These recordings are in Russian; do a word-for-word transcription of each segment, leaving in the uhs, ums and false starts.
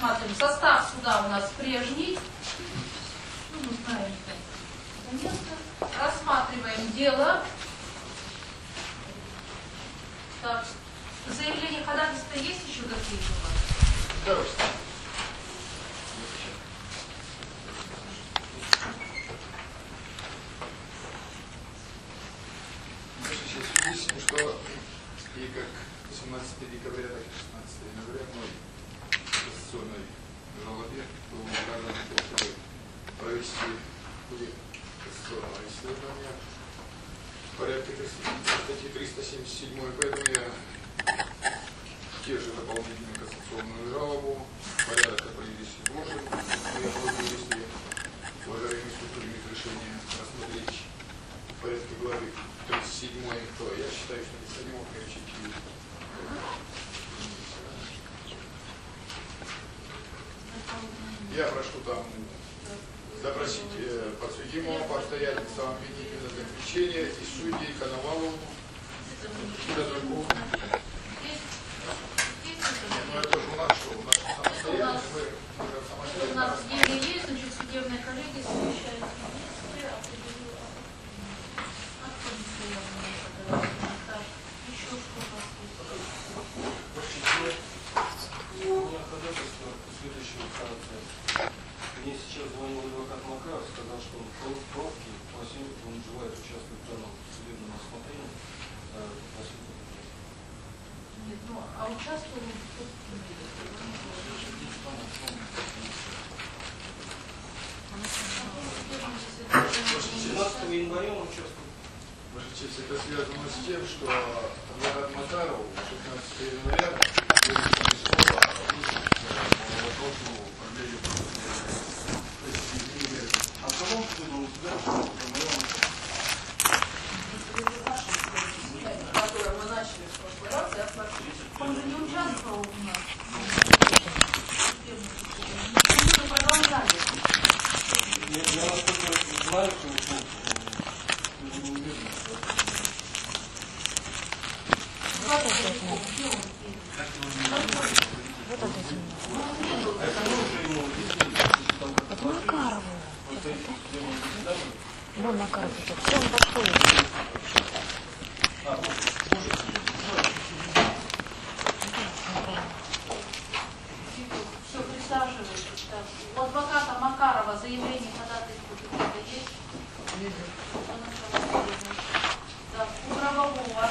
рассматриваем. Состав суда у нас прежний. Ну, мы знаем, что это место. Рассматриваем дело. Так, заявление ходатайства есть еще какие-то у вас? Да. Выясним, что и как восемнадцатого декабря, так и шестнадцатого января мной кассационной жалобе было указано, чтобы провести кассационного исследования в порядке статьи триста семьдесят семь, поэтому я те же дополнительную кассационную жалобу, порядок определить изложен, я могу, если уважаемый суд примет решение рассмотреть в порядке главы тридцать седьмой, то я считаю, что необходимо включить. Я прошу там запросить э, подсудимого по обстоятельствам обвинительного заключения и судей Коновалову и Казакову. Ну это же у нас что? У нас самостоятельно, мы, мы самостоятельно. У нас дело есть, значит, судебная коллегия совещается. Еще что у вас есть? У меня ходатайство следующего характера. Мне сейчас звонил адвокат Макаров, сказал, что он в пробке, просил, он желает участвовать в данном судебном рассмотрении. Нет, ну, а участвовал кто-то? семнадцатого января он участвовал. Ваша честь, это связано с тем, что адвокат Макаров шестнадцатого января письмо по вопросу продления А кого он выдал тебя? Которое мы начали в прошлый раз, я смотрю. Он же не участвовал у нас. Мы продолжали. Я, я вас только знаю, что вы не уверены. Это Макарову. Вон Макаров идет. Все, он подходит. Все, присаживайтесь. У адвоката Макарова заявление ходатайства какое-то есть? Да, у правового.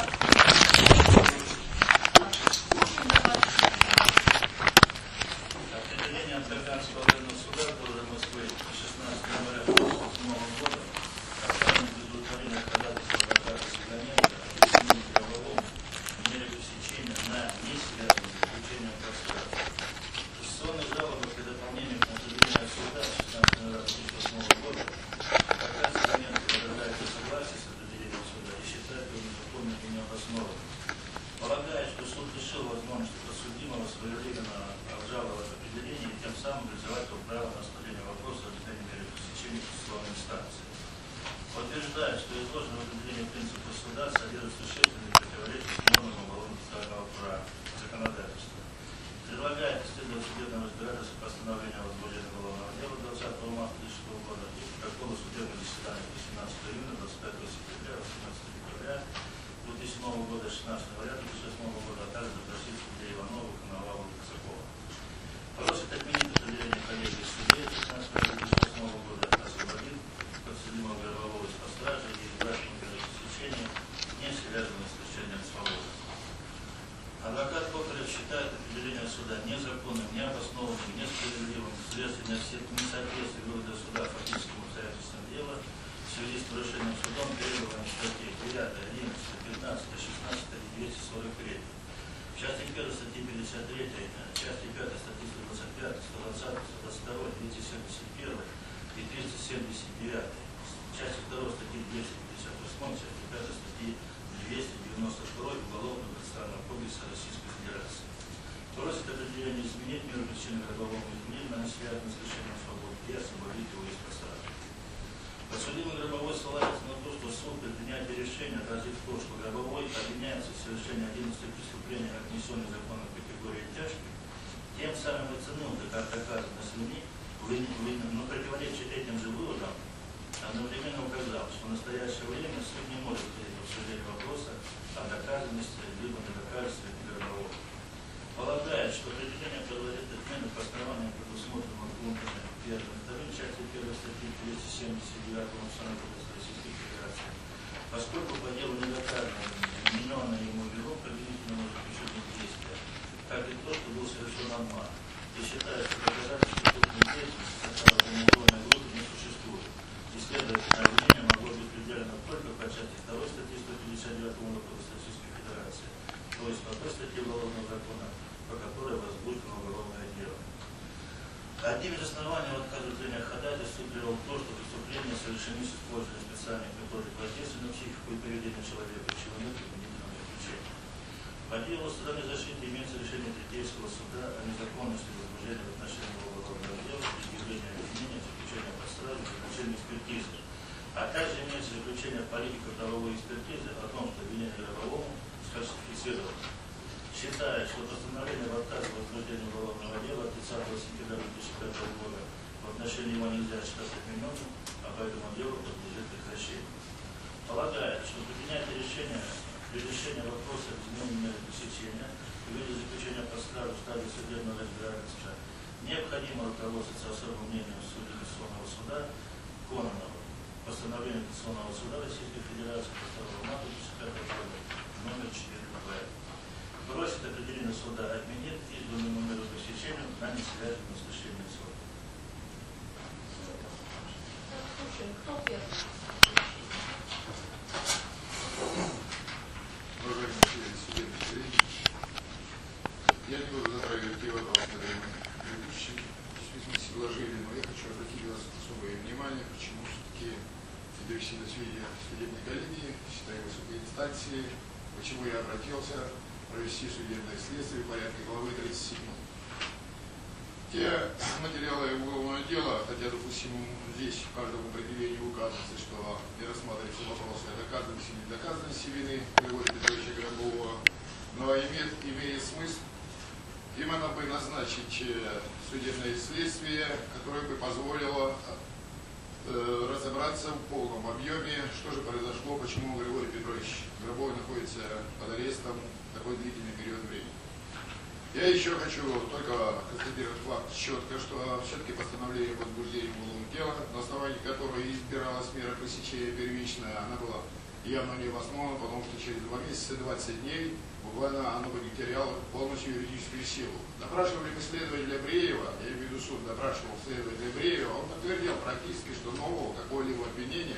Определение Амстердамского районного суда города Москвы шестнадцатого января две тысячи седьмого года оставлено без удовлетворения ходатайства адвоката Сиганенко о изменении правового в мере пресечения на несвязанное с заключением пространства. Кассационная жалоба для дополнения к определению суда шестнадцатого января две тысячи восьмого года адвокат Сиганенко выражает согласие с определением суда и считает его незаконным и необоснованным. Полагает, что суд лишил возможности подсудимого своевременно обжаловать определение и тем самым реализовать его право на рассмотрение вопроса о определении меры пресечения конституционной инстанции. Утверждает, что изложенное в определении принципа суда содержит существенные противоречия с нормам уголовно-процессуального права законодательства. Предлагает исследовать судебное разбирательство постановления о возбуждении уголовного дела двадцатого марта две тысячи шестого года и протокола судебного заседания восемнадцатого июня, двадцать пятого сентября, восемнадцатого декабря две тысячи седьмого года, шестнадцатого января две тысячи восьмого года, а также допросить судей Иванова, Коновалова и Казакова. Просит отменить определение коллегии судей шестнадцатого января две тысячи восьмого года, освободить подсудимого Горбового из-под стражи и избрать меры пресечения, не связанные с лишением свободы. Адвокат Кокарев считает определение суда незаконным, необоснованным, несправедливым вследствие несоответствия вывода суда фактическим обстоятельствам дела в связи с нарушением судом требований статей девятой, одиннадцатой, пятнадцатой, шестнадцатой и двести сорок третьей. В части первой статьи пятьдесят третьей, части пятой статьи сто двадцать пятой, сто двадцатой, сто двадцать второй, двести семьдесят первой и триста семьдесят девятой. В части второй статьи двести пятьдесят восьмой, части пятой статьи двести девяносто второй Уголовного процессуального кодекса Российской Федерации. Просит определение изменить меру причины Горбового изменения на связанную с лишением свободы и освободить его из посадки. Подсудимый Горбовой ссылается на то, что суд при принятии решения отразит то, что Горбовой обвиняется в совершении одиннадцати преступлений, отнесенных законом категории тяжких, Тем самым оценил, как доказано СМИ, но противоречит этим же выводам, одновременно указал, что в настоящее время суд не может принять обсуждение вопроса о доказанности либо недоказанности приговора. Полагает, что определение подлежит отмене по основаниям, предусмотренным пунктами первым и вторым части первой статьи двести семьдесят девятого Уголовного кодекса Российской Федерации, поскольку по делу не доказано вмененное ему вину предъявительному заключению действия, как и то, что был совершен обман, и считает, что доказательств преступной деятельности состава организованной группы не существует. И, следовательно, обвинение могло быть предъявлено только по части второй статьи сто пятьдесят девятого Уголовного кодекса Российской Федерации, то есть по той статье Уголовного закона, по которой возбуждено уголовное дело. Одним из оснований в отказывании ходатайства суд привел то, что преступления совершены с использованием специальных методик воздействия на психику и поведение человека, чего нет в обвинительном заключении. По делу стороны защиты имеется решение Третейского суда о незаконности возбуждения в отношении уголовного дела, предъявления обвинения, заключения под стражу, заключения экспертизы, а также имеется заключение политико-правовой экспертизы о том, что обвинение Гробовому сфальсифицировано. Считает, что постановление в отказ в возбуждении уголовного дела тридцатого сентября две тысячи пятого года в отношении его нельзя считать отмененным, а по этому делу подлежит прекращению. Полагает, что при принятии решения при решении вопроса изменения меры пресечения в виде заключения под стражу в стадии судебного разбирательства необходимо руководствоваться особым мнением судьи Конституционного суда Кононова. Постановление Конституционного суда Российской Федерации по второго марта две тысячи пятого года номер четыре Б. Просит определение суда отменить избранному меру пресечения на несвязанном слышании суда. Слушай, кто первый? Уважаемые члены судебных зрителей, я не буду затрагивать те вопросы, которые мы предыдущие действительно вложили, но я хочу обратить вас особое внимание, почему все-таки ведущий до сведения судебной коллегии, считаю высокой инстанции, почему я обратился провести судебное следствие в порядке главы тридцать седьмой. Те материалы уголовного дела, хотя, допустим, здесь в каждом определении указывается, что не рассматриваются вопросы о доказанности и недоказанности вины Григория Петровича Гробового, но имеет, имеет смысл именно бы назначить судебное следствие, которое бы позволило э, разобраться в полном объеме, что же произошло, почему Григорий Петрович Гробовой находится под арестом такой длительный период времени. Я еще хочу только констатировать факт четко, что все-таки постановление о возбуждении уголовного дела, на основании которого избиралась мера пресечения первичная, она была явно не обоснована, потому что через два месяца, двадцать дней, буквально оно бы не теряло полностью юридическую силу. Допрашивали мы следователя Бреева, я имею в виду суд, допрашивал следователя Бреева, он подтвердил практически, что нового какого-либо обвинения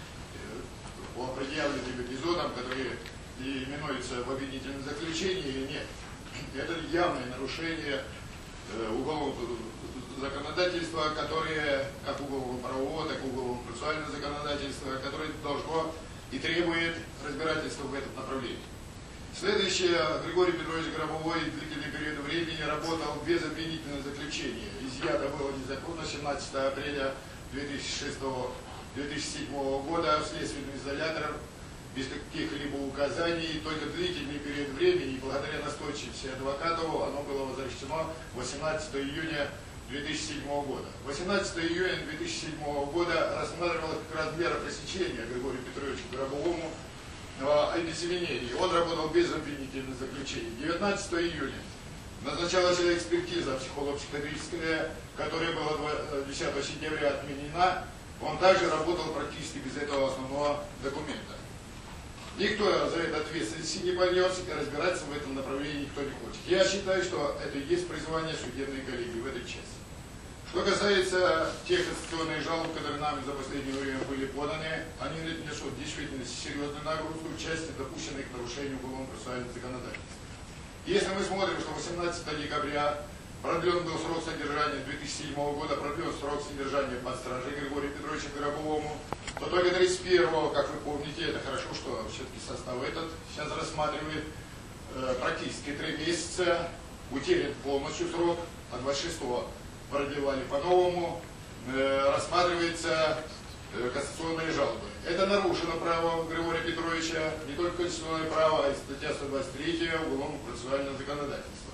по предъявленным эпизодам, которые и именуется в обвинительном заключении или нет. Это явное нарушение э, уголовного законодательства, которое, как уголовно-правового, так и уголовно-процессуального законодательства, которое должно и требует разбирательства в этом направлении. Следующее, Григорий Петрович Гробовой длительный период времени работал без обвинительного заключения. Изъято было незаконно семнадцатого апреля две тысячи седьмого года в следственный изолятор без каких-либо указаний, только длительный период времени, и благодаря настойчивости адвокатов, оно было возвращено восемнадцатого июня две тысячи седьмого года. восемнадцатого июня две тысячи седьмого года рассматривалась как раз мера пресечения Григорию Петровичу Гробовому о обезвинении. Он работал без обвинительного заключения. девятнадцатого июня назначалась экспертиза психолого-психиатрическая, которая была десятого сентября отменена. Он также работал практически без этого основного документа. Никто за это ответственности не понес, и разбираться в этом направлении никто не хочет. Я считаю, что это и есть призвание судебной коллегии в этой части. Что касается тех конституционных жалоб, которые нами за последнее время были поданы, они несут действительно серьезную нагрузку в части допущенных нарушений уголовно-процессуального законодательства. Если мы смотрим, что восемнадцатого декабря продлен был срок содержания две тысячи седьмого года, продлен срок содержания под стражей Григорию Петровичу Гробовому, то только тридцать первого, как вы помните, это хорошо, что все-таки состав этот сейчас рассматривает, э, практически три месяца, утерян полностью срок, а двадцать шестого продлевали по-новому, э, рассматривается э, конституционные жалобы. Это нарушено право Григория Петровича, не только конституционное право, а и статья сто двадцать три Уголовно-процессуального законодательства.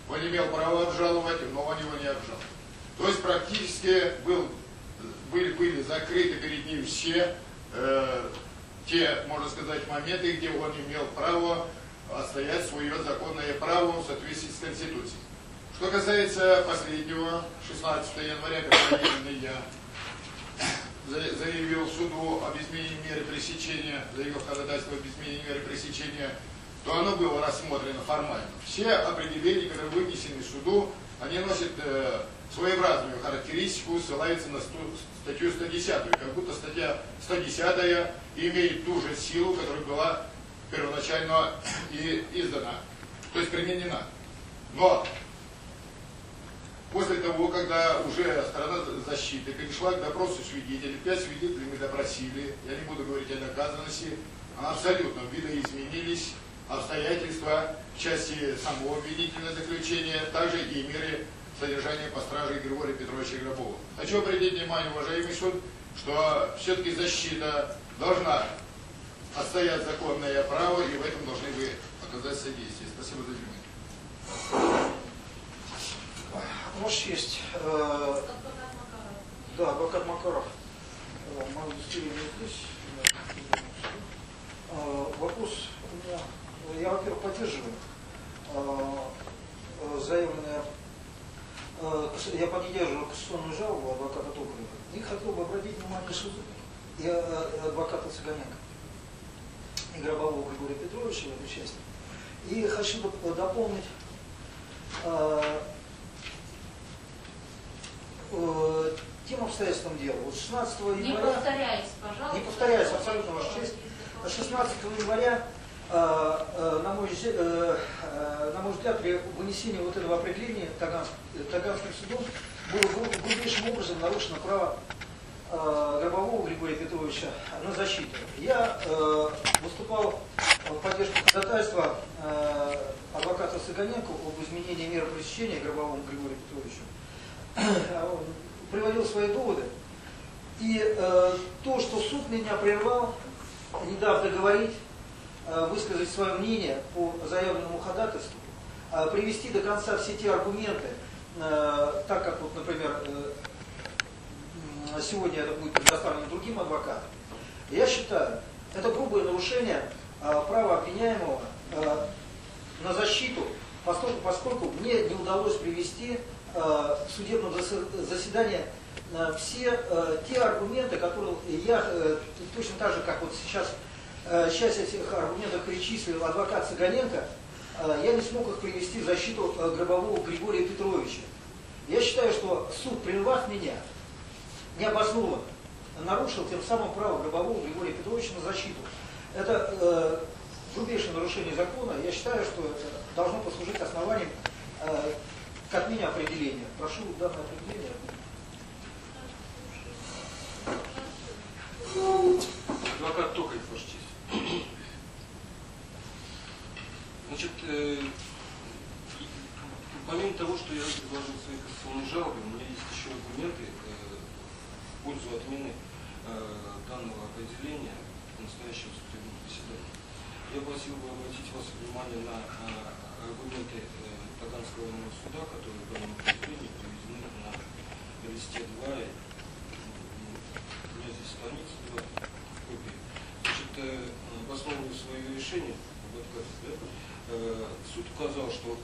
Он имел право обжаловать, но он его не обжаловал. То есть практически был, были, были закрыты перед ним все э, те, можно сказать, моменты, где он имел право отстоять свое законное право в соответствии с Конституцией. Что касается последнего, шестнадцатого января, когда я заявил суду об изменении меры пресечения, заявил ходатайство об изменении меры пресечения, то оно было рассмотрено формально. Все определения, которые вынесены суду, они носят э, своеобразную характеристику, ссылаются на статью сто десятую, как будто статья сто десятая имеет ту же силу, которая была первоначально и издана, то есть применена. Но после того, когда уже сторона защиты перешла к допросу свидетелей, пять свидетелей мы допросили, я не буду говорить о доказанности, абсолютно видоизменились обстоятельства в части самого обвинительного заключения, также и меры содержания по страже Григория Петровича Гробова. Хочу обратить внимание, уважаемый суд, что все-таки защита должна отстоять законное право, и в этом должны вы оказать содействие. Спасибо за внимание. Может, есть. Э, да, адвокат Макаров. Э, мое удостоверение здесь. Э, вопрос у меня. Я, во-первых, поддерживаю э, заявленное. Э, я поддерживаю конституционную жалобу адвоката Токарева. И хотел бы обратить внимание суда и э, адвоката Цыганенко и Гробового Григория Петровича в этой части. И хочу дополнить э, э, тем обстоятельством дела. Вот шестнадцатого января... Не повторяйся, пожалуйста. Не повторяйся, абсолютно, Ваша честь. шестнадцатого января, э, э, на, мой, э, э, на мой взгляд, при вынесении вот этого определения Таганск, Таганским судом было грубейшим образом нарушено право э, Гробового Григория Петровича на защиту. Я э, выступал в поддержку ходатайства э, адвоката Цыганенко об изменении меры пресечения Гробовому Григорию Петровичу. Приводил свои доводы. И э, то, что суд меня прервал, не дав договорить, э, высказать свое мнение по заявленному ходатайству, э, привести до конца все те аргументы, э, так как, вот, например, э, сегодня это будет предоставлено другим адвокатам, я считаю, это грубое нарушение э, права обвиняемого э, на защиту, поскольку, поскольку мне не удалось привести в судебном заседании э, все э, те аргументы, которые я, э, точно так же, как вот сейчас э, часть этих аргументов перечислил адвокат Цыганенко, э, я не смог их привести в защиту э, Гробового Григория Петровича. Я считаю, что суд, прервав меня, необоснованно нарушил тем самым право Гробового Григория Петровича на защиту. Это э, грубейшее нарушение закона. Я считаю, что это должно послужить основанием э, к отмене определения. Прошу данное определение. Адвокат Токарев, Ваша честь. Значит, э, помимо того, что я предложил в своей конституционной жалобе, у меня есть еще аргументы э, в пользу отмены э, данного определения настоящего судебного заседания. Я просил бы обратить вас внимание на э, аргументы э, Таганского районного суда, которые в данном определении приведены на листе два. У меня здесь страница два копии. Значит, э, обосновывая свое решение, об отказе, да, э, суд указал, что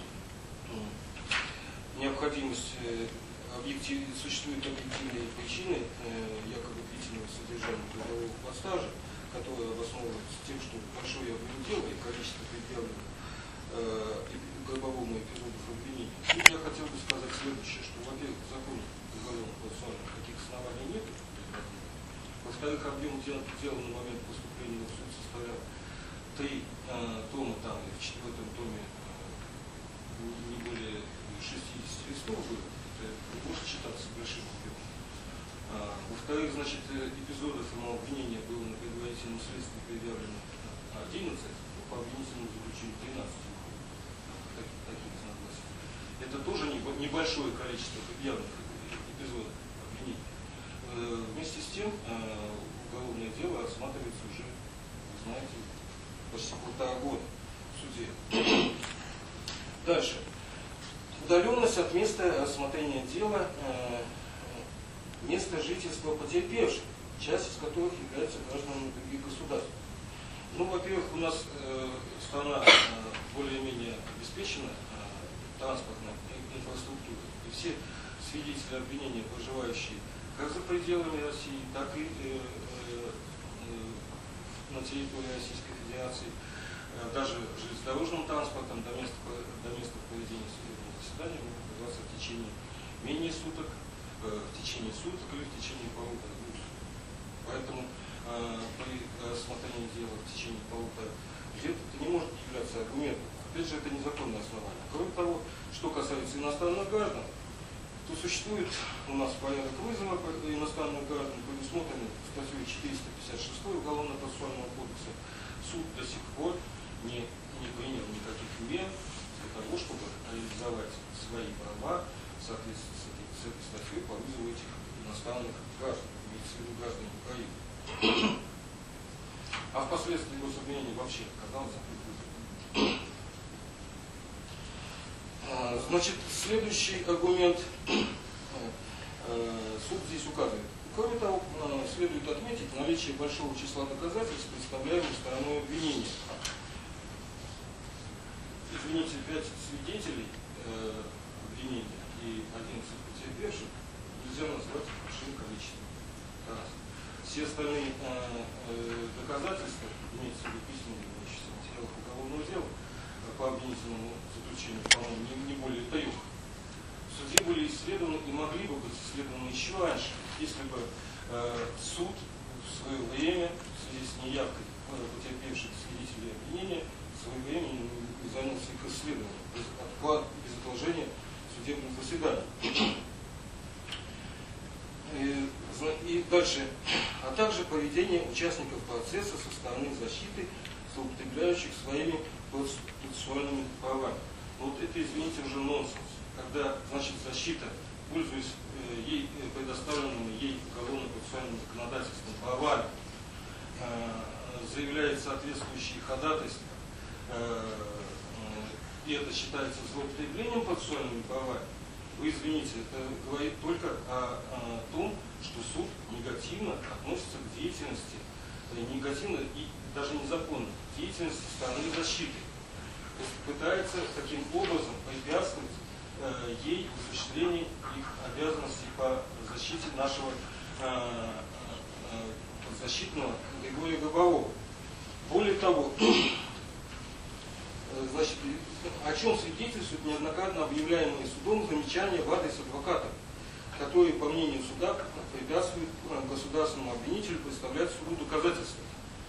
необходимость э, объектив, существуют объективные причины э, якобы длительного содержания трудового подстажа, которые обосновываются тем, что большое объем дела и количество предъявленных э, Гробовому эпизодов обвинений. Тут я хотел бы сказать следующее, что, во-первых, в законе уголовного процессуального таких оснований нет. Во-вторых, объем дела, дела на момент поступления в суд составлял три э, тома, там, и в четвертом томе э, не более шестидесяти листов было. Это может считаться большим объемом. А, во-вторых, значит, эпизодов самообвинения было на предварительном следствии предъявлено одиннадцать, но по обвинительному заключению тринадцать. Таких разногласий. Это тоже небольшое количество предъявленных эпизодов обвинений. Вместе с тем, уголовное дело рассматривается уже, вы знаете, почти полтора года в суде. Дальше. Удаленность от места рассмотрения дела, э, место жительства потерпевших, часть из которых является гражданами других государств. Ну, во-первых, у нас э, страна э, более-менее обеспечена э, транспортной инфраструктурой. И все свидетели обвинения, проживающие как за пределами России, так и э, э, на территории Российской Федерации, э, даже железнодорожным транспортом до места, до места проведения судебного заседания могут добраться в течение менее суток, э, в течение суток или в течение полутора двух суток. Поэтому э, при рассмотрении дела в течение полутора лет это не может являться аргументом. Опять же, это незаконное основание. Кроме того, что касается иностранных граждан, то существует у нас порядок вызова иностранных граждан, предусмотренный в статье четыреста пятьдесят шесть Уголовно-процессуального кодекса. Суд до сих пор не, не принял никаких мер для того, чтобы реализовать свои права в соответствии с этой, с этой статьей по вызову этих иностранных граждан, имеется в виду граждан Украины. А впоследствии гособвинения вообще оказалось закрыт вызов. Значит, следующий аргумент суд здесь указывает. Кроме того, следует отметить наличие большого числа доказательств, представляемых стороной обвинения. Извините, пять свидетелей э, обвинения и одиннадцать потерпевших нельзя назвать большим количеством. Раз. Все остальные э, э, доказательства, имеется в виду письменные имеющиеся материалы уголовного дела, по обвинительному заключению, по-моему, не, не более трех, в суде были исследованы и могли бы быть исследованы еще раньше, если бы э, суд в свое время, в связи с неявкой потерпевших свидетелей обвинения, в свое время не занялся их исследованием, без, отклад, без отложения судебных заседаний. И, и дальше, а также поведение участников процесса со стороны защиты, злоупотребляющих своими процессуальными правами. Но вот это, извините, уже нонсенс. Когда, значит, защита, пользуясь э, ей предоставленными ей уголовно-процессуальным законодательством правами, э, заявляет соответствующие ходатайства, э, э, и это считается злоупотреблением процессуальными правами, вы извините, это говорит только о, о том, что суд негативно относится к деятельности, негативно и даже незаконно, деятельности стороны защиты. То есть пытается таким образом препятствовать э, ей в осуществлении их обязанностей по защите нашего э, э, защитного Григория Гробового. Более того, значит, о чем свидетельствуют неоднократно объявляемые судом замечания в адрес адвоката, которые, по мнению суда, препятствуют государственному обвинителю представлять суду доказательства.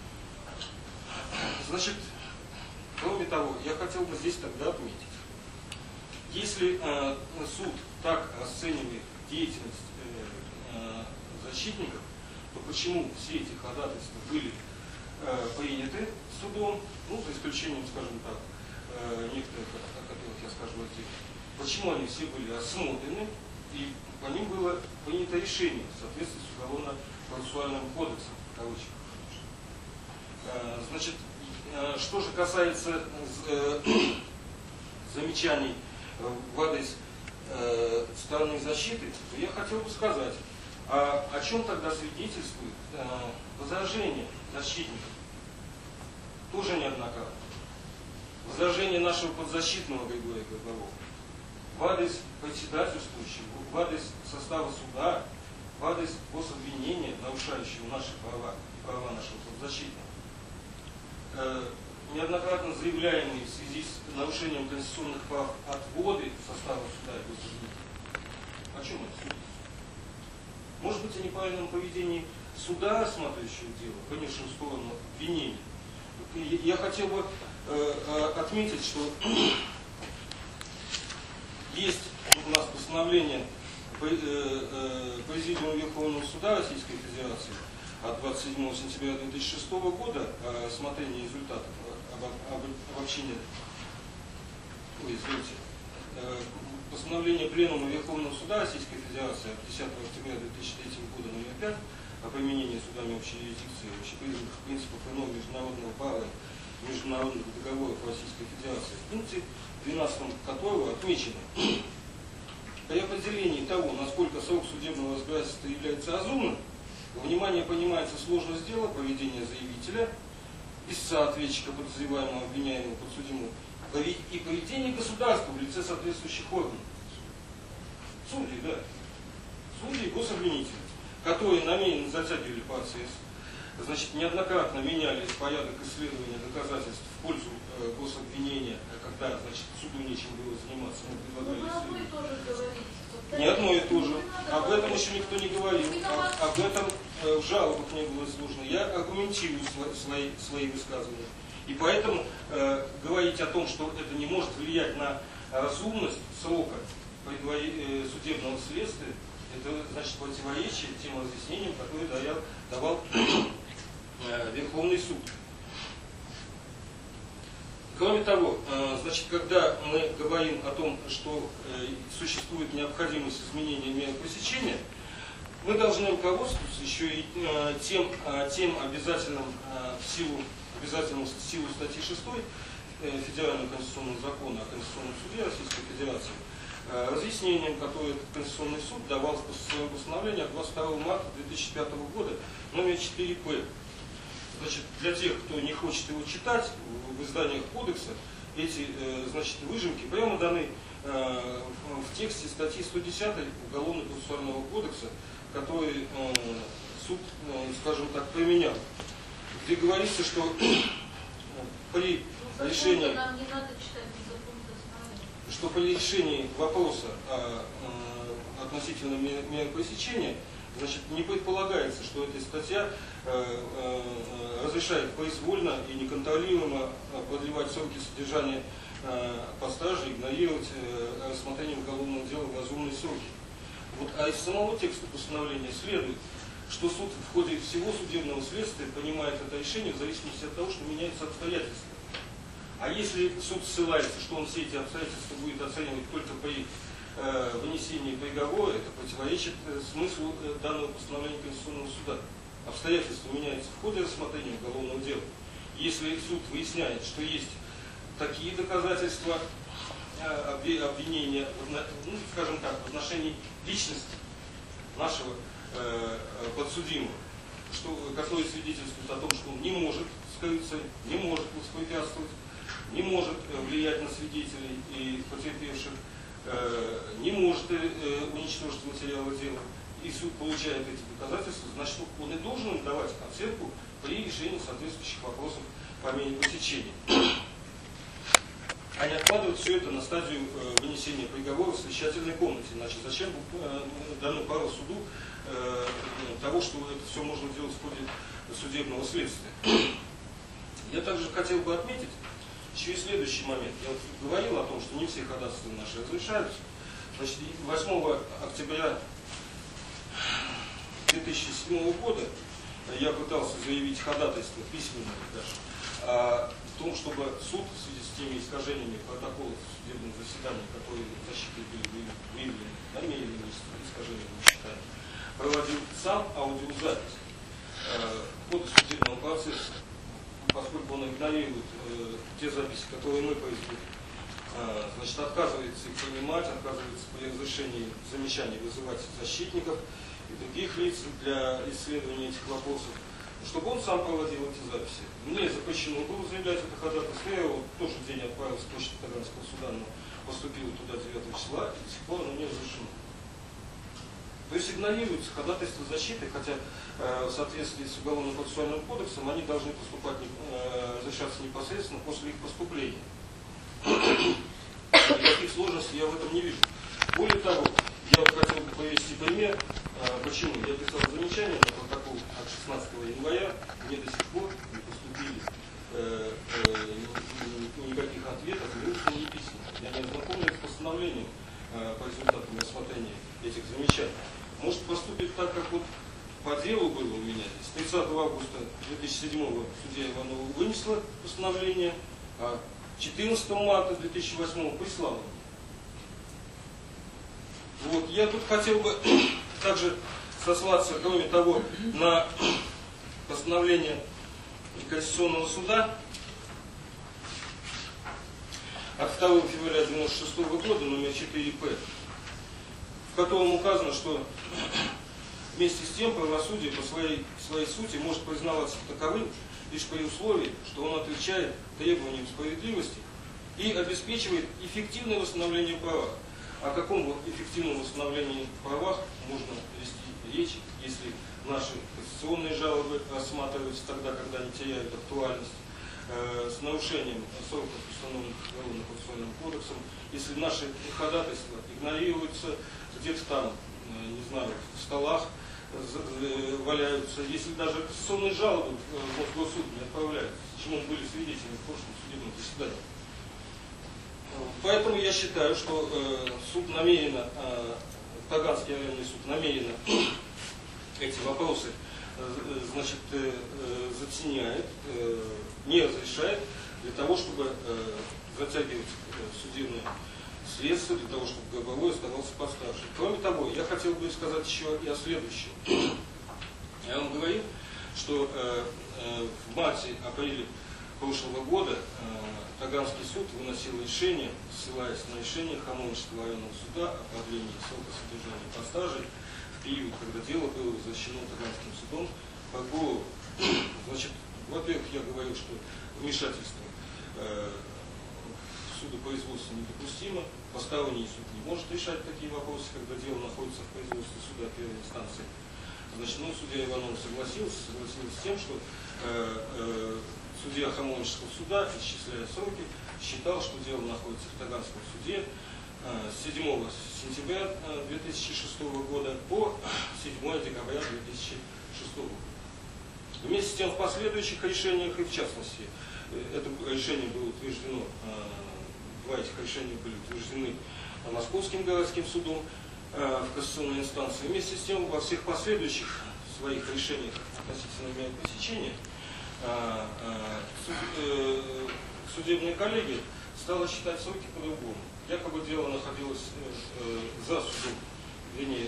Значит, кроме того, я хотел бы здесь тогда отметить, если э, суд так расценивает деятельность э, э, защитников, то почему все эти ходатайства были э, приняты судом, ну, за исключением, скажем так, э, некоторых, о которых я скажу отдельно, почему они все были осмотрены, и по ним было принято решение в соответствии с уголовно-процессуальным кодексом, в кавычках. Значит, что же касается замечаний в адрес стороны защиты, то я хотел бы сказать, а о чем тогда свидетельствует возражение защитников? Тоже неоднократно. Возражение нашего подзащитного Григория Гробового в адрес председательствующего, в адрес состава суда, в адрес гособвинения, нарушающего наши права и права нашего подзащитного. Э, неоднократно заявляемые в связи с нарушением конституционных прав отводы состава суда и гособвинения. О чем это судит? Может быть, о неправильном поведении суда, рассматривающего дело, конечно, в сторону обвинения. Я хотел бы э, отметить, что есть у нас постановление Президиума Верховного Суда Российской Федерации от двадцать седьмого сентября две тысячи шестого года о рассмотрении результатов обобщения, ой, извините, постановление Пленума Верховного Суда Российской Федерации от десятого октября две тысячи третьего года номер пять о применении судами общей юрисдикции общепризнанных принципов и норм международного права и международных договоров Российской Федерации, в пункте двенадцатом которого отмечено, При определении того, насколько срок судебного разбирательства является разумным, во внимание принимается сложность дела, поведение заявителя, истца, ответчика, подозреваемого, обвиняемого, подсудимого, и поведение государства в лице соответствующих органов. Судьи, да. Судьи и гособвинители, которые намеренно затягивали процесс, значит, неоднократно меняли порядок исследования доказательств в пользу э, гособвинения, когда, значит, суду нечем было заниматься, мы предлагали исследование. Не одно и то же. Об этом еще никто не говорил. Об, об этом э, в жалобах не было изложено. Я аргументирую свои, свои высказывания. И поэтому э, говорить о том, что это не может влиять на разумность срока э, судебного следствия, это значит противоречие тем разъяснениям, которые давал, давал э, Верховный суд. Кроме того, э, значит, когда мы говорим о том, что э, существует необходимость изменения меры пресечения, мы должны руководствоваться еще и э, тем, э, тем обязательным э, в силу обязательным в силу статьи шестой э, Федерального конституционного закона о Конституционном суде Российской Федерации, разъяснением, которое Конституционный суд давал в своем постановлении от двадцать второго марта две тысячи пятого года, номер четыре П. Значит, для тех, кто не хочет его читать, в изданиях кодекса эти значит, выжимки прямо даны в тексте статьи сто десятой Уголовно-процессуального кодекса, который суд, скажем так, применял, где говорится, что при решении... Нам не надо читать что при решении вопроса о, э, относительно меры пресечения, значит, не предполагается, что эта статья э, э, разрешает произвольно и неконтролируемо продлевать сроки содержания э, под стражей, игнорировать э, рассмотрение уголовного дела в разумные сроки. Вот, а из самого текста постановления следует, что суд в ходе всего судебного следствия принимает это решение в зависимости от того, что меняются обстоятельства. А если суд ссылается, что он все эти обстоятельства будет оценивать только при э, вынесении приговора, это противоречит э, смыслу э, данного постановления Конституционного суда. Обстоятельства меняются в ходе рассмотрения уголовного дела. Если суд выясняет, что есть такие доказательства э, обвинения, ну, скажем так, в отношении личности нашего э, подсудимого, что, которые свидетельствуют о том, что он не может скрыться, не может воспрепятствовать, не может влиять на свидетелей и потерпевших, э, не может э, уничтожить материалы дела, и суд получает эти доказательства, значит, он и должен им давать оценку при решении соответствующих вопросов по мере пресечения. А не откладывать все это на стадию э, вынесения приговора в совещательной комнате. Значит, зачем э, дано право суду э, того, что это все можно делать в ходе судебного следствия. Я также хотел бы отметить еще и следующий момент. Я вот говорил о том, что не все ходатайства наши разрешаются. Значит, восьмого октября две тысячи седьмого года я пытался заявить ходатайство, письменное даже, о том, чтобы суд в связи с теми искажениями протоколов судебных заседаний, которые защитой были выявлены, намеренными искажениями, мы считаем, проводил сам аудиозапись э, хода судебного процесса, поскольку он игнорирует э, те записи, которые мы произвели, э, значит, отказывается их принимать, отказывается при разрешении замечаний вызывать защитников и других лиц для исследования этих вопросов, чтобы он сам проводил эти записи. Мне запрещено было заявлять это ходатайство, я его в тот же день отправил с почты Таганского суда, но поступил туда девятого числа, и до сих пор оно не разрешено. То есть игнорируется ходатайство защиты, хотя э, в соответствии с Уголовно-процессуальным кодексом они должны поступать, э, разрешаться непосредственно после их поступления. Никаких сложностей я в этом не вижу. Более того, я вот хотел бы привести пример, э, почему я писал замечание на протокол от шестнадцатого января, мне до сих пор не поступили э, э, никаких ответов, ни устно, ни письма. Я не ознакомлен с постановлением э, по результатам рассмотрения этих замечаний. Может поступить так, как вот по делу было у меня. С тридцатого августа две тысячи седьмого судья Иванова вынесла постановление, а четырнадцатого марта две тысячи восьмого прислала. Вот. Я тут хотел бы также сослаться, кроме того, на постановление Конституционного суда от второго февраля девяносто шестого года, номер четыре П, в котором указано, что вместе с тем правосудие по своей, своей сути может признаваться таковым лишь при условии, что он отвечает требованиям справедливости и обеспечивает эффективное восстановление права. О каком эффективном восстановлении правах можно вести речь, если наши конституционные жалобы рассматриваются тогда, когда они теряют актуальность, э, с нарушением сроков, установленных Уголовно-процессуальным кодексом, если наши ходатайства игнорируются, где-то там, э, не знаю, в столах э, валяются, если даже конституционные жалобы в Мосгорсуд не отправляются, чему мы были свидетелями в прошлом судебном заседании. Поэтому я считаю, что э, суд намеренно, э, Таганский районный суд намеренно эти вопросы э, значит, э, затеняет, э, не разрешает для того, чтобы э, затягивать э, судебные следствия, для того, чтобы Горбовой оставался постарше. Кроме того, я хотел бы сказать еще и о следующем. Я вам говорил, что э, э, в марте-апреле прошлого года э, Таганский суд выносил решение, ссылаясь на решение Хамовнического районного суда о продлении срока содержания под стражей в период, когда дело было возвращено Таганским судом прокурору. Значит, во-первых, я говорил, что вмешательство э, в судопроизводство недопустимо, посторонний суд не может решать такие вопросы, когда дело находится в производстве суда первой инстанции. Значит, ну, судья Иванов согласился, согласился с тем, что э, э, судья Хамовнического суда, исчисляя сроки, считал, что дело находится в Таганском суде с седьмого сентября две тысячи шестого года по седьмое декабря две тысячи шестого года. Вместе с тем в последующих решениях, и в частности, это решение было утверждено, два этих решения были утверждены Московским городским судом в кассационной инстанции. Вместе с тем во всех последующих своих решениях относительно мер пресечения судебная коллегия стала считать сроки по-другому. Якобы дело находилось за судом, вернее,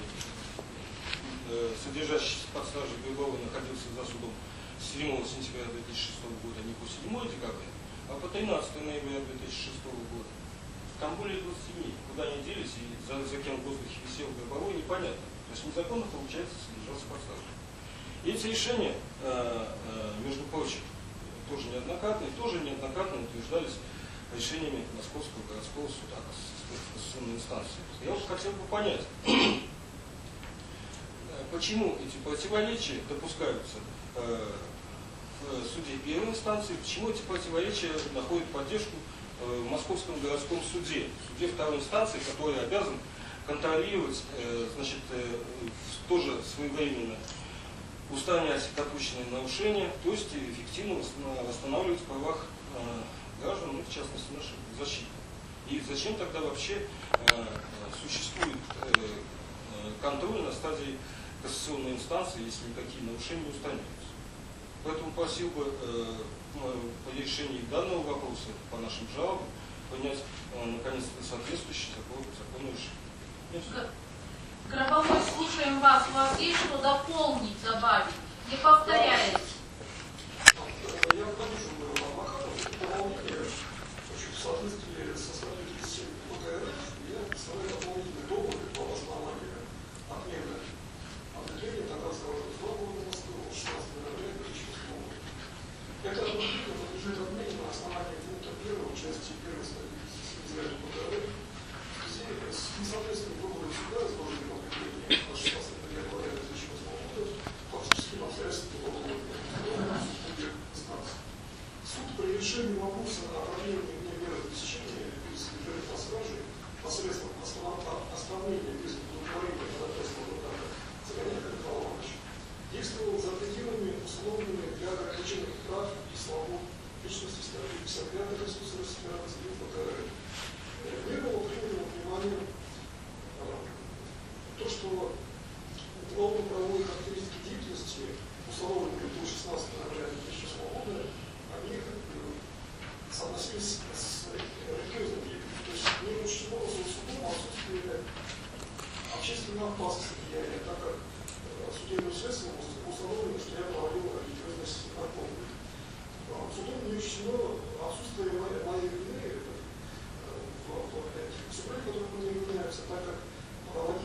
содержащийся под стражей Горбовой находился за судом с седьмого сентября две тысячи шестого года, не по седьмое декабря, а по тринадцатое ноября две тысячи шестого года. Там более двадцати дней. Куда они делись и за, за кем в воздухе висел Горбовой, непонятно. То есть незаконно, получается, содержался под стражей. И эти решения, между прочим, тоже неоднократно и тоже неоднократно утверждались решениями Московского городского суда кассационной инстанции. Я вот хотел бы понять, почему эти противоречия допускаются в суде первой инстанции, почему эти противоречия находят поддержку в Московском городском суде, суде второй инстанции, который обязан контролировать, значит, тоже своевременно устранять допущенные нарушения, то есть эффективно восстанавливать в правах э, граждан, ну, в частности наших защитников. И зачем тогда вообще э, существует э, контроль на стадии кассационной инстанции, если никакие нарушения не устраняются? Поэтому просил бы э, по решении данного вопроса, по нашим жалобам, принять э, наконец-то соответствующий закон, законное решение. Горбовой, слушаем вас. У вас есть что дополнить, добавить? Не повторяйте. Я поддержу моего адвоката в дополнение, в соответствии со статьей тридцать семь ПКРФ, я представляю дополнительные доводы по основанию отмены определения Таганского суда города Москвы шестнадцатого ноября две тысячи восьмого года. Это определение подлежит отмене на основании пункта первого части первой статьи тридцать семь ПКРФ в связи с несоответствием выбора суда, изложенного в определении от шестнадцатого января две тысячи восьмого года, фактическим обстоятельствам уголовного судебных инстанций. Суд при решении вопроса о продлении дня меры пресечения или содержания под стражей посредством остановления без удовлетворения ходатайства адвоката Цыганяка Михаила Ивановича действовал за пределами условными для ограничения прав и свобод личности статьи пятьдесят пять Конституции Российской Федерации ПКРФ. Не было принято во внимание то, что уголовно-правовые характеристики деятельности, установленные до шестнадцатого ноября две тысячи восьмого года, они соотносились с религиозной деятельностью. То есть не учтено судом отсутствие общественной опасности влияния, так как судебным следствием установлено, что я проводил религиозность наркомов. Судом не учтено отсутствие моей вины в суде, в котором мы не являемся, так как проводил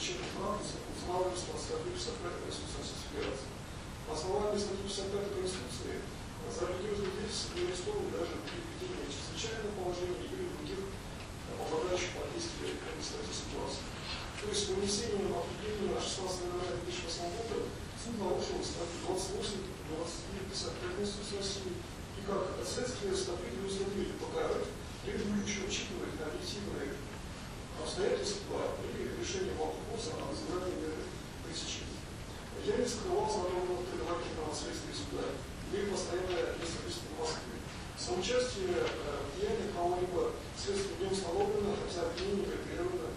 замечательной практике устанавливается на статье пятьдесят пять Конституции Российской Федерации. На основании статьи пятьдесят пять Конституции за религиозную деятельность не арестованы даже при введении чрезвычайного положения или других попадающих под действие административной ситуации. То есть с вынесением определения на шестнадцатое января две тысячи восьмого года суд нарушил статью двадцать восемь, двадцать девять, пятьдесят пять Конституции России и как следствие статьи предусмотрели ПК РФ, требующие учитывать объективные обстоятельства при решении вопроса о избрании меры пресечения. Я не скрывался на том предварительного следствия суда, имею постоянное место преступления в Москве. Соучастие в деяниях кого-либо следствие не установлено, хотя обвинение предъявлено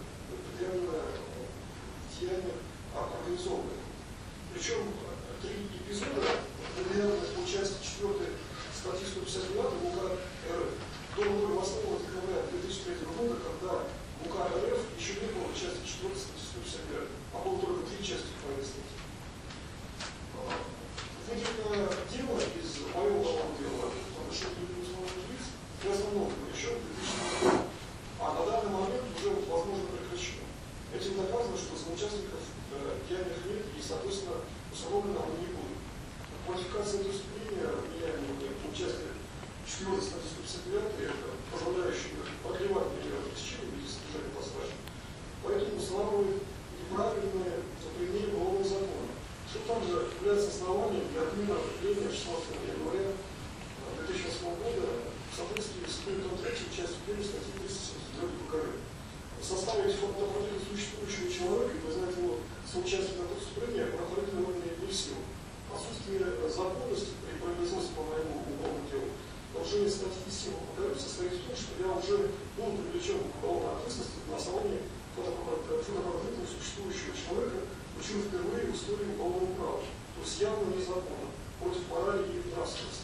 в деяниях организованных. Причем три эпизода, предъявленных по части четвёртой статьи сто пятьдесят девять УК РФ, которые были основаны декабря две тысячи третьего года, когда УК РФ еще не было части четвёртой статьи сто пятьдесят девять, а было только три части по этой статье. Выделено дело из моего уголовного дела по отношению к установленным лиц приостановлено еще в две тысячи седьмом году, а на данный момент уже, возможно, прекращено. Этим доказано, что соучастников э, деяниях нет и, соответственно, установлено оно не будет. Квалификация преступления, влияние на участие четвёртой статьи сто пятьдесят девять, это позволяющее продлевать меры пресечения или содержания по стражу, поэтому устанавливает неправильное применение уголовного закона, что также является основанием для отмены определения шестнадцатого января две тысячи восьмого года в соответствии с пунктом третьей части первой статьи триста семьдесят девять ПК РФ. Составить фактопортрет существующего человека и признать его соучастником преступления правоохранительные органы не в силу. Отсутствие законности при производстве по моему уголовному делу, нарушение статьи семь ПК РФ состоит в том, что я уже был привлечен к уголовной ответственности на основании фотопортрета существующего человека, причем впервые в истории уголовного права, то есть явно незаконно, против морали и нравственности.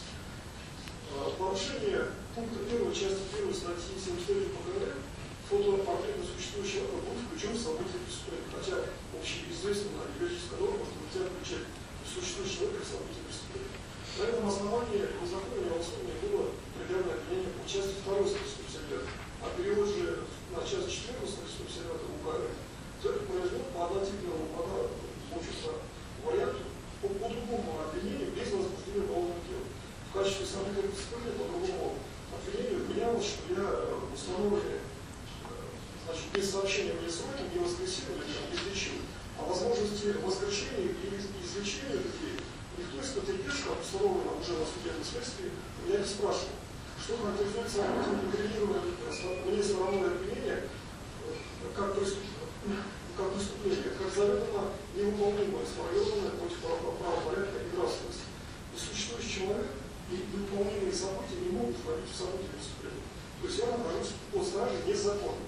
Нарушение пункта первой части первой статьи семьдесят девять ПК РФ фотопортрета существующего человека будет включен в события преступления, хотя общеизвестная юридическая норма, что нельзя включать существующий человек в события преступления. На этом основании в законе правосудия было предъявлено обвинение по части второй статьи сто пятьдесят девять, а перевод же на часть четвёртой статьи сто пятьдесят девять УК РФ, то это произвело по однотипному варианту по, по другому обвинению без возбуждения уголовного дела. В качестве события преступления по другому обвинению вменялось, что я установленный значит, без сообщения мне сроки, не воскресили, не излечили. А возможности воскрешения и излечения такие никто из категорий, установлено уже на судебном следствии, меня не спрашивал. Что характеризуется инкриминированным мне стороной обвинения как преступление, как преступление, как заведомо невыполнимое, сформированное против правопорядка и нравственности. И существующий человек и невыполнимые события не могут входить в события преступления. То есть я нахожусь под стражей незаконно.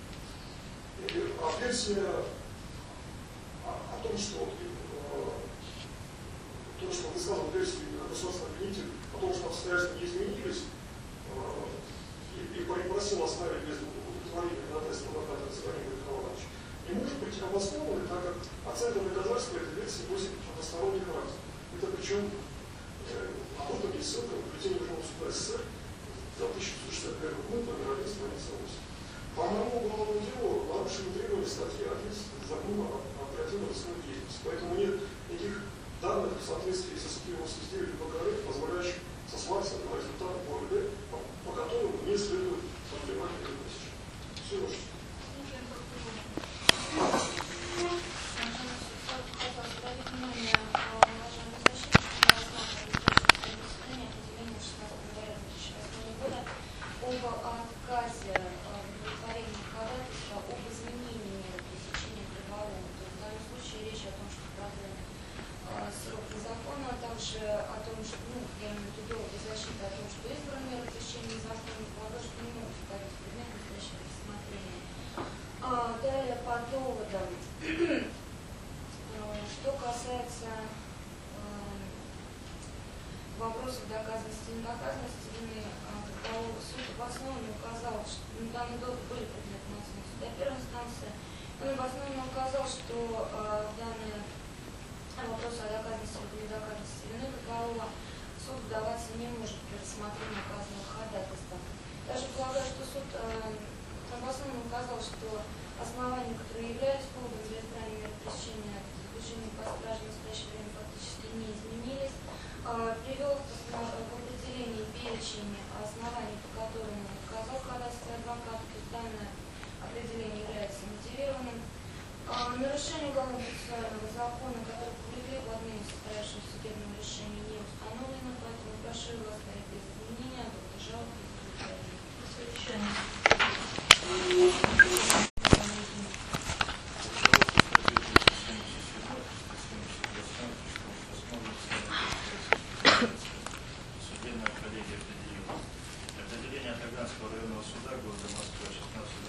А версия о, о том, что э, то, что высказал версию государственного обвинителя, о том, что обстоятельства не изменились, э, и, и попросил оставить без удовлетворения ходатайства адвоката Цыганина Николаевича, не может быть обоснованной, так как оценка доказательства этой версии носит односторонний характер. Это причем э, об этом есть ссылка в бюллетене Верховного суда СССР за тысяча девятьсот шестьдесят первый год, номер один, страница восемь. По моему уголовному делу нарушены требования статьи одиннадцать закона о оперативно-розыскной деятельности. Поэтому нет никаких данных в соответствии со статьей восемьдесят девять ПК РФ, позволяющих сослаться на результаты ОРД, по, по которым не следует продлевать это пресечение. Все, ваше. Об отказе удовлетворения ходатайства об изменении меры пресечения приговором. В данном случае речь о том, что продлен срок незаконно, а также о том, что, ну, я имею в виду доводы защиты о том, что избранная меры пресечения незаконно, полагаю, что не могут ставить предмет настоящего рассмотрения. А, далее по доводам. Что касается вопросов доказанности и недоказанности вины, приговоров, суд обоснованно указал, что ну, данные доводы были предметом оценки суда первой инстанции, он обоснованно указал, что э, данные вопросы о доказанности или недоказанности вины приговора суд вдаваться не может при рассмотрении указанного ходатайства. Даже полагаю, что суд э, обоснованно указал, что основания, которые являются поводом для избрания меры пресечения заключения под стражей в настоящее время фактически не изменились. Привел в определении перечень оснований, по которым отказал ходатайство адвоката, то есть данное определение является мотивированным. Нарушение уголовно-процессуального закона, которое повлекли в одном состоявшемся судебном решении, не установлено, поэтому прошу вас без изменения, а вот жалоб без совещания. Судебная коллегия определила. Определение Таганского районного суда города Москвы шестнадцатого